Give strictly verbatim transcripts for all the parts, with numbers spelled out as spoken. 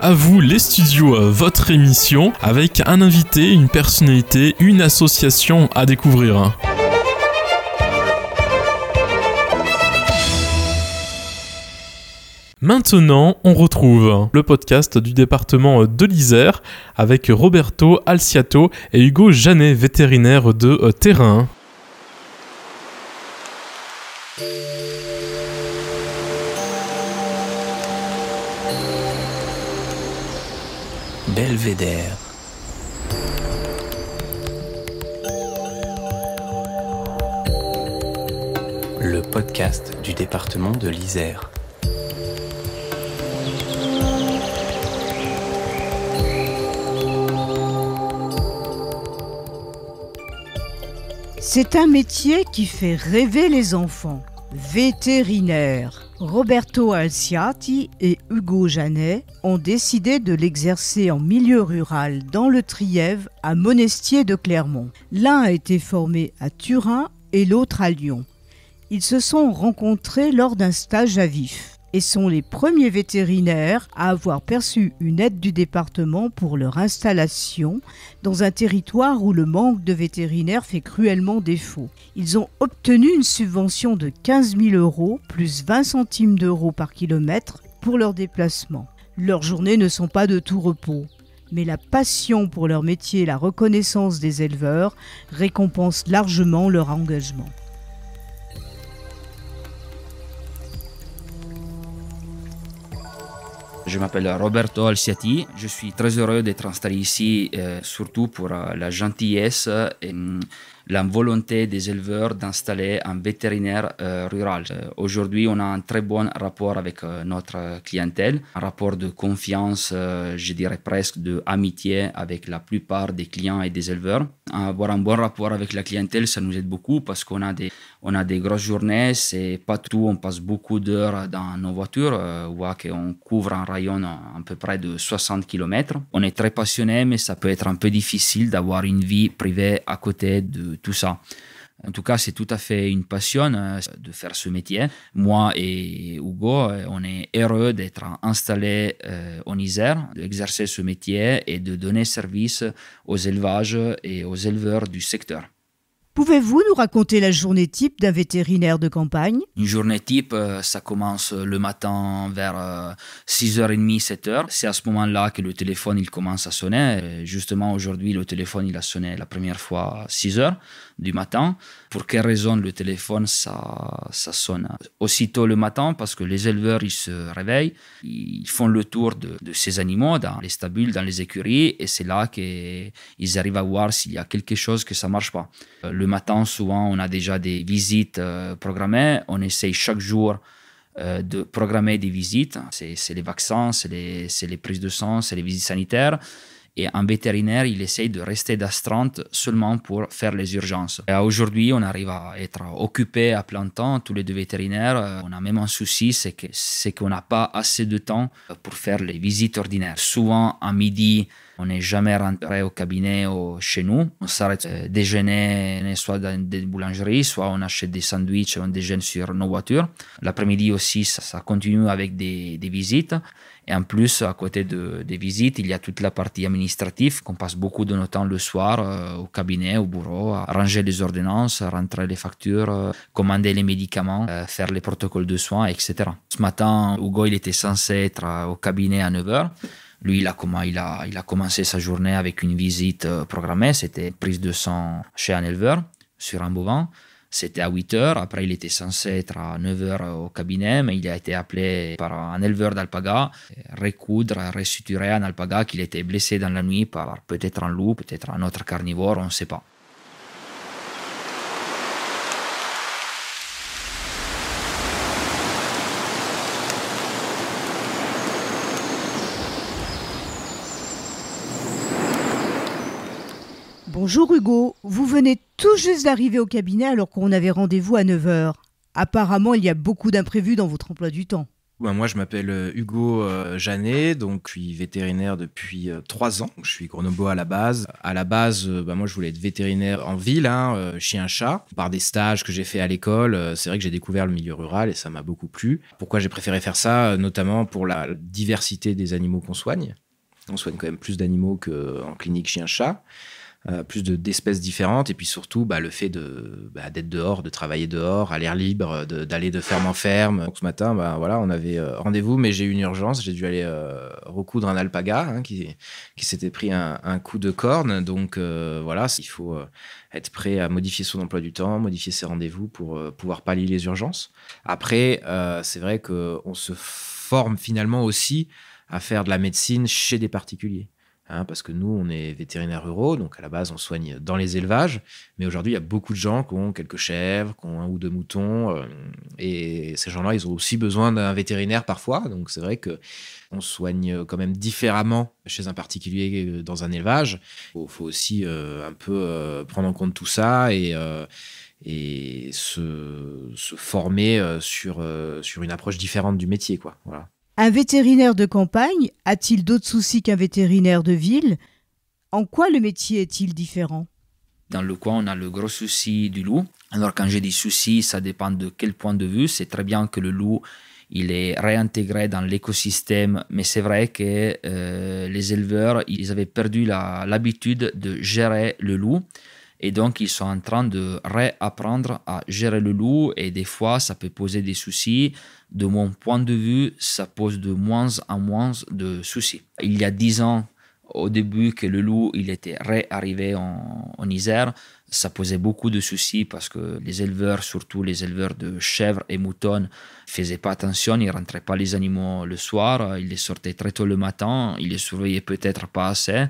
À vous les studios, votre émission, avec un invité, une personnalité, une association à découvrir. Maintenant, on retrouve le podcast du département de l'Isère avec Roberto Alciato et Hugo Janet, vétérinaire de terrain. Belvédère. Le podcast du département de l'Isère. C'est un métier qui fait rêver les enfants. Vétérinaire. Roberto Alciati et Hugo Janet ont décidé de l'exercer en milieu rural dans le Trièves à Monestier de Clermont. L'un a été formé à Turin et l'autre à Lyon. Ils se sont rencontrés lors d'un stage à Vif et sont les premiers vétérinaires à avoir perçu une aide du département pour leur installation dans un territoire où le manque de vétérinaires fait cruellement défaut. Ils ont obtenu une subvention de quinze mille euros plus vingt centimes d'euros par kilomètre pour leur déplacement. Leurs journées ne sont pas de tout repos, mais la passion pour leur métier et la reconnaissance des éleveurs récompensent largement leur engagement. Je m'appelle Roberto Alciati, je suis très heureux d'être installé ici, euh, surtout pour euh, la gentillesse et euh, la volonté des éleveurs d'installer un vétérinaire euh, rural. Euh, aujourd'hui, on a un très bon rapport avec euh, notre clientèle, un rapport de confiance, euh, je dirais presque d'amitié avec la plupart des clients et des éleveurs. Avoir un bon rapport avec la clientèle, ça nous aide beaucoup parce qu'on a des, on a des grosses journées, c'est pas tout, on passe beaucoup d'heures dans nos voitures, euh, on voit qu'on couvre un rayon à peu près de soixante kilomètres. On est très passionné, mais ça peut être un peu difficile d'avoir une vie privée à côté de tout ça. En tout cas, c'est tout à fait une passion euh, de faire ce métier. Moi et Hugo, euh, on est heureux d'être installés euh, en Isère, d'exercer ce métier et de donner service aux élevages et aux éleveurs du secteur. Pouvez-vous nous raconter la journée type d'un vétérinaire de campagne ? Une journée type, euh, ça commence le matin vers euh, six heures trente, sept heures. C'est à ce moment-là que le téléphone il commence à sonner. Et justement, aujourd'hui, le téléphone il a sonné la première fois à six heures du matin. Pour quelle raison le téléphone ça, ça sonne aussitôt le matin? Parce que les éleveurs ils se réveillent, ils font le tour de, de ces animaux dans les stabules, dans les écuries, et c'est là qu'ils arrivent à voir s'il y a quelque chose que ça marche pas. Le matin, souvent, on a déjà des visites euh, programmées. On essaye chaque jour euh, de programmer des visites. C'est, c'est les vaccins, c'est les, c'est les prises de sang, c'est les visites sanitaires. Et un vétérinaire, il essaye de rester d'astreinte seulement pour faire les urgences. Et aujourd'hui, on arrive à être occupés à plein temps, tous les deux vétérinaires. On a même un souci, c'est, que, c'est qu'on n'a pas assez de temps pour faire les visites ordinaires. Souvent, à midi, on n'est jamais rentré au cabinet ou chez nous. On s'arrête euh, déjeuner soit dans des boulangeries, soit on achète des sandwichs, on déjeune sur nos voitures. L'après-midi aussi, ça, ça continue avec des, des visites. Et en plus, à côté de, des visites, il y a toute la partie administrative qu'on passe beaucoup de notre temps le soir euh, au cabinet, au bureau, à ranger les ordonnances, à rentrer les factures, euh, commander les médicaments, euh, faire les protocoles de soins, et cetera. Ce matin, Hugo, il était censé être au cabinet à neuf heures. Lui, il a, il, a, il a commencé sa journée avec une visite programmée. C'était prise de sang chez un éleveur sur un bovin. C'était à huit heures. Après, il était censé être à neuf heures au cabinet, mais il a été appelé par un éleveur d'alpaga, recoudre, resuturer un alpaga qu'il était blessé dans la nuit par peut-être un loup, peut-être un autre carnivore, on ne sait pas. Bonjour Hugo, vous venez tout juste d'arriver au cabinet alors qu'on avait rendez-vous à neuf heures. Apparemment, il y a beaucoup d'imprévus dans votre emploi du temps. Ben moi, je m'appelle euh, Hugo euh, Janet, donc je suis vétérinaire depuis euh, trois ans. Je suis Grenoble à la base. À la base, euh, ben moi, je voulais être vétérinaire en ville, hein, euh, chien-chat. Par des stages que j'ai fait à l'école, euh, c'est vrai que j'ai découvert le milieu rural et ça m'a beaucoup plu. Pourquoi j'ai préféré faire ça? Euh, Notamment pour la diversité des animaux qu'on soigne. On soigne quand même plus d'animaux qu'en clinique chien-chat. Euh, plus de, d'espèces différentes et puis surtout bah, le fait de, bah, d'être dehors, de travailler dehors, à l'air libre, de, d'aller de ferme en ferme. Donc ce matin, bah, voilà, on avait euh, rendez-vous, mais j'ai eu une urgence. J'ai dû aller euh, recoudre un alpaga hein, qui, qui s'était pris un, un coup de corne. Donc euh, voilà, il faut euh, être prêt à modifier son emploi du temps, modifier ses rendez-vous pour euh, pouvoir pallier les urgences. Après, euh, c'est vrai qu'on se forme finalement aussi à faire de la médecine chez des particuliers. Hein, parce que nous, on est vétérinaires ruraux, donc à la base, on soigne dans les élevages. Mais aujourd'hui, il y a beaucoup de gens qui ont quelques chèvres, qui ont un ou deux moutons. Euh, et ces gens-là, ils ont aussi besoin d'un vétérinaire parfois. Donc c'est vrai qu'on soigne quand même différemment chez un particulier dans un élevage. Il faut, faut aussi euh, un peu euh, prendre en compte tout ça et, euh, et se, se former euh, sur, euh, sur une approche différente du métier, quoi. Voilà. Un vétérinaire de campagne a-t-il d'autres soucis qu'un vétérinaire de ville? En quoi le métier est-il différent? Dans le coin, on a le gros souci du loup. Alors quand j'ai dit souci, ça dépend de quel point de vue. C'est très bien que le loup, il est réintégré dans l'écosystème, mais c'est vrai que euh, les éleveurs, ils avaient perdu la, l'habitude de gérer le loup. Et donc, ils sont en train de réapprendre à gérer le loup et des fois, ça peut poser des soucis. De mon point de vue, ça pose de moins en moins de soucis. Il y a dix ans, au début que le loup il était réarrivé en, en Isère, ça posait beaucoup de soucis parce que les éleveurs, surtout les éleveurs de chèvres et moutons, ne faisaient pas attention, ils ne rentraient pas les animaux le soir, ils les sortaient très tôt le matin, ils les surveillaient peut-être pas assez.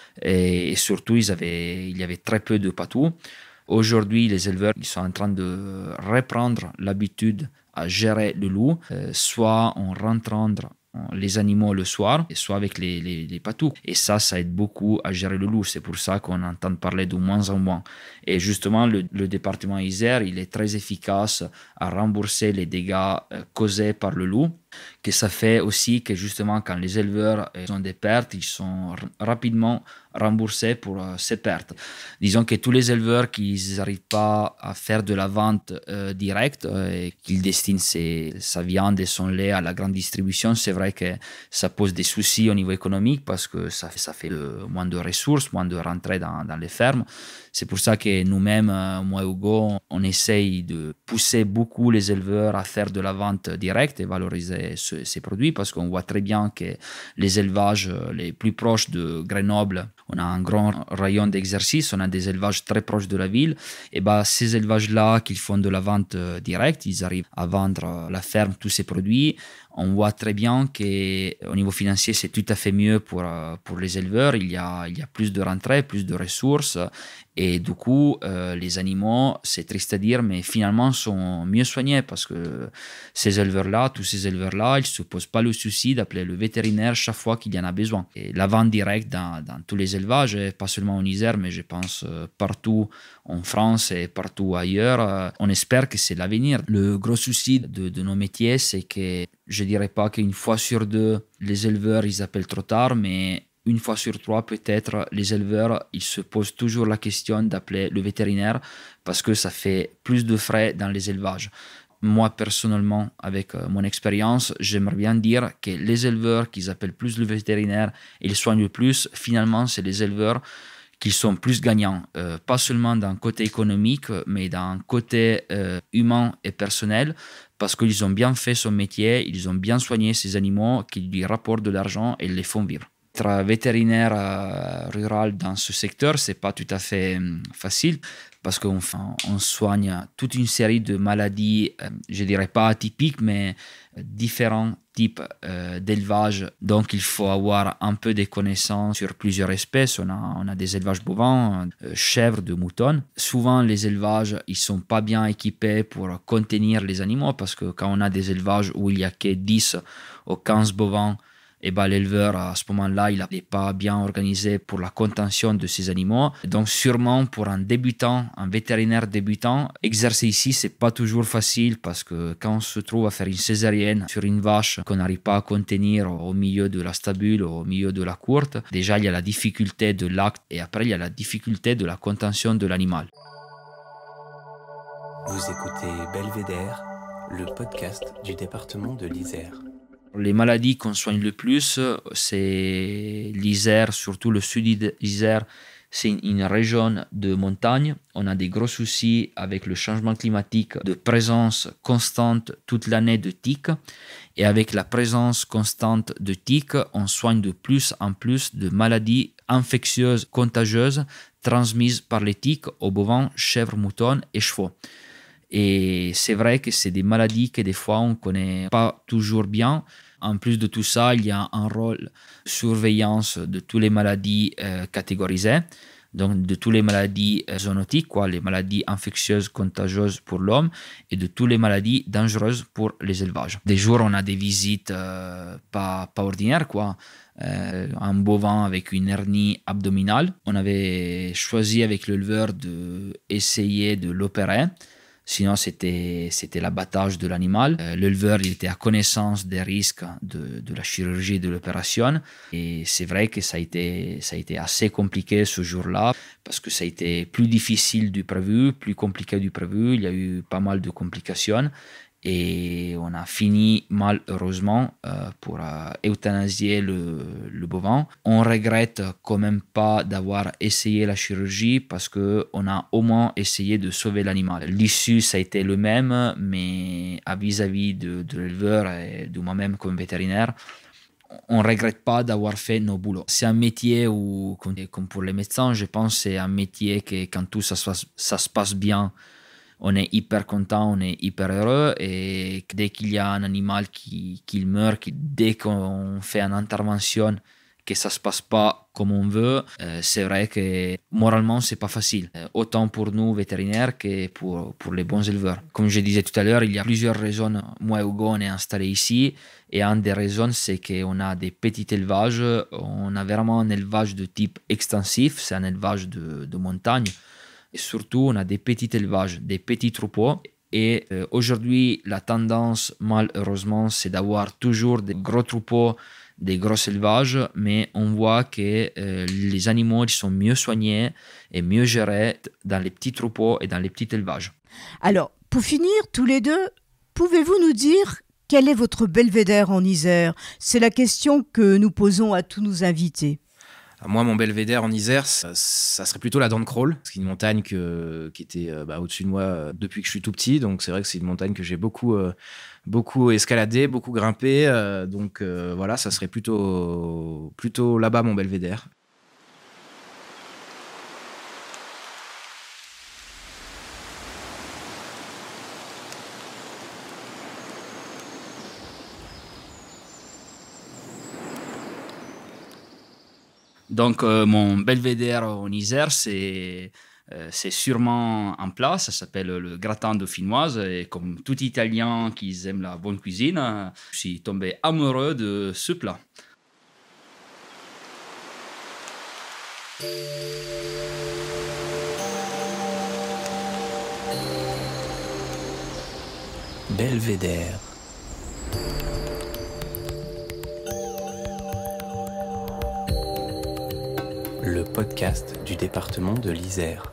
Et surtout, ils avaient, il y avait très peu de patous. Aujourd'hui, les éleveurs ils sont en train de reprendre l'habitude à gérer le loup, euh, soit en rentrant les animaux le soir, et soit avec les, les, les patous. Et ça, ça aide beaucoup à gérer le loup. C'est pour ça qu'on entend parler de moins en moins. Et justement, le, le département Isère, il est très efficace à rembourser les dégâts euh, causés par le loup. Que ça fait aussi que justement, quand les éleveurs euh, ont des pertes, ils sont r- rapidement remboursés pour euh, ces pertes. Disons que tous les éleveurs qui n'arrivent pas à faire de la vente euh, directe euh, et qu'ils destinent ses, sa viande et son lait à la grande distribution, c'est vrai que ça pose des soucis au niveau économique parce que ça fait, ça fait le, moins de ressources, moins de rentrées dans, dans les fermes. C'est pour ça que nous-mêmes, euh, moi et Hugo, on essaye de pousser beaucoup les éleveurs à faire de la vente directe et valoriser ce, ces produits parce qu'on voit très bien que les élevages les plus proches de Grenoble, on a un grand rayon d'exercice, on a des élevages très proches de la ville. Et ben, ces élevages-là, qui font de la vente directe, ils arrivent à vendre à la ferme tous ces produits. On voit très bien qu'au niveau financier, c'est tout à fait mieux pour, pour les éleveurs. Il y a, il y a plus de rentrées, plus de ressources. Et du coup, euh, les animaux, c'est triste à dire, mais finalement, sont mieux soignés parce que ces éleveurs-là, tous ces éleveurs-là, ils ne se posent pas le souci d'appeler le vétérinaire chaque fois qu'il y en a besoin. Et la vente directe dans, dans tous les élevages, pas seulement en Isère, mais je pense euh, partout en France et partout ailleurs, euh, on espère que c'est l'avenir. Le gros souci de, de nos métiers, c'est que je ne dirais pas qu'une fois sur deux, les éleveurs, ils appellent trop tard, mais une fois sur trois, peut-être, les éleveurs, ils se posent toujours la question d'appeler le vétérinaire parce que ça fait plus de frais dans les élevages. Moi, personnellement, avec mon expérience, j'aimerais bien dire que les éleveurs qui appellent plus le vétérinaire et les soignent le plus, finalement, c'est les éleveurs qui sont plus gagnants, euh, pas seulement d'un côté économique, mais d'un côté euh, humain et personnel, parce qu'ils ont bien fait son métier, ils ont bien soigné ces animaux qui lui rapportent de l'argent et les font vivre. Être vétérinaire euh, rural dans ce secteur, c'est pas tout à fait euh, facile parce qu'on on soigne toute une série de maladies, euh, je dirais pas atypiques, mais euh, différents types euh, d'élevage. Donc, il faut avoir un peu de connaissances sur plusieurs espèces. On a, on a des élevages bovins, euh, chèvres, de moutons. Souvent, les élevages, ils sont pas bien équipés pour contenir les animaux parce que quand on a des élevages où il y a que dix ou quinze bovins, et ben, l'éleveur, à ce moment-là, il n'est pas bien organisé pour la contention de ces animaux. Donc, sûrement, pour un débutant, un vétérinaire débutant, exercer ici, ce n'est pas toujours facile parce que quand on se trouve à faire une césarienne sur une vache qu'on n'arrive pas à contenir au milieu de la stabule, au milieu de la courte, déjà, il y a la difficulté de l'acte et après, il y a la difficulté de la contention de l'animal. Vous écoutez Belvédère, le podcast du département de l'Isère. Les maladies qu'on soigne le plus, c'est l'Isère, surtout le sud d'Isère. C'est une région de montagne. On a des gros soucis avec le changement climatique, de présence constante toute l'année de tiques. Et avec la présence constante de tiques, on soigne de plus en plus de maladies infectieuses, contagieuses, transmises par les tiques aux bovins, chèvres, moutons et chevaux. Et c'est vrai que c'est des maladies que des fois on ne connaît pas toujours bien. En plus de tout ça, il y a un rôle de surveillance de toutes les maladies euh, catégorisées, donc de toutes les maladies euh, zoonotiques, quoi, les maladies infectieuses, contagieuses pour l'homme, et de toutes les maladies dangereuses pour les élevages. Des jours, on a des visites euh, pas, pas ordinaires, quoi. Euh, un bovin avec une hernie abdominale. On avait choisi avec l'éleveur d'essayer de l'opérer. Sinon, c'était, c'était l'abattage de l'animal. Euh, l'éleveur, il était à connaissance des risques de, de la chirurgie et de l'opération. Et c'est vrai que ça a été, ça a été assez compliqué ce jour-là parce que ça a été plus difficile du prévu, plus compliqué du prévu. Il y a eu pas mal de complications. Et on a fini malheureusement euh, pour euh, euthanasier le, le bovin. On regrette quand même pas d'avoir essayé la chirurgie parce qu'on a au moins essayé de sauver l'animal. L'issue, ça a été le même, mais à vis-à-vis de, de l'éleveur et de moi-même comme vétérinaire, on ne regrette pas d'avoir fait nos boulots. C'est un métier où, comme pour les médecins, je pense que c'est un métier que quand tout ça, ça se passe bien, on est hyper content, on est hyper heureux et dès qu'il y a un animal qui, qui meurt, dès qu'on fait une intervention, que ça ne se passe pas comme on veut, euh, c'est vrai que moralement, ce n'est pas facile. Euh, autant pour nous, vétérinaires, que pour, pour les bons éleveurs. Comme je disais tout à l'heure, il y a plusieurs raisons. Moi et Hugo, on est installés ici et une des raisons, c'est qu'on a des petits élevages. On a vraiment un élevage de type extensif, c'est un élevage de, de montagne. Et surtout, on a des petits élevages, des petits troupeaux. Et euh, aujourd'hui, la tendance, malheureusement, c'est d'avoir toujours des gros troupeaux, des gros élevages, mais on voit que euh, les animaux ils sont mieux soignés et mieux gérés dans les petits troupeaux et dans les petits élevages. Alors, pour finir, tous les deux, pouvez-vous nous dire quel est votre belvédère en Isère ? C'est la question que nous posons à tous nos invités. Moi, mon belvédère en Isère, ça, ça serait plutôt la Dent de Crolles. C'est une montagne que, qui était euh, bah, au-dessus de moi euh, depuis que je suis tout petit. Donc, c'est vrai que c'est une montagne que j'ai beaucoup, euh, beaucoup escaladé, beaucoup grimpé. Euh, donc, euh, voilà, ça serait plutôt, plutôt là-bas mon belvédère. Donc, euh, mon belvédère en Isère, c'est, euh, c'est sûrement un plat. Ça s'appelle le gratin dauphinoise. Et comme tout Italien qui aime la bonne cuisine, je suis tombé amoureux de ce plat. Belvédère. Le podcast du département de l'Isère.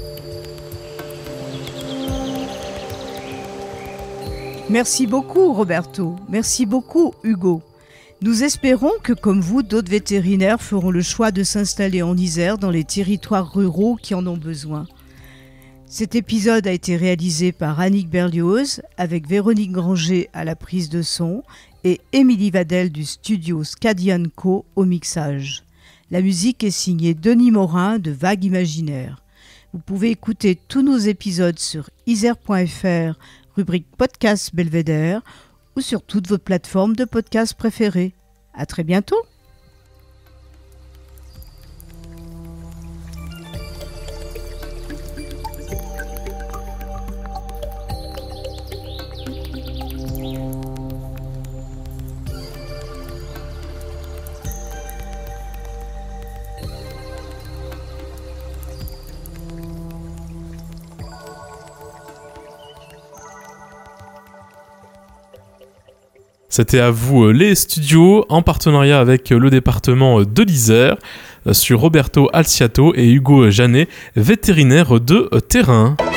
Merci beaucoup Roberto, merci beaucoup Hugo. Nous espérons que comme vous, d'autres vétérinaires feront le choix de s'installer en Isère dans les territoires ruraux qui en ont besoin. Cet épisode a été réalisé par Annick Berlioz avec Véronique Granger à la prise de son et Émilie Vadel du studio Scadian Co au mixage. La musique est signée Denis Morin de Vague Imaginaire. Vous pouvez écouter tous nos épisodes sur isère point f r, rubrique Podcast Belvédère ou sur toutes vos plateformes de podcasts préférées. À très bientôt! C'était à vous les studios en partenariat avec le département de l'Isère sur Roberto Alciato et Hugo Janet, vétérinaires de terrain.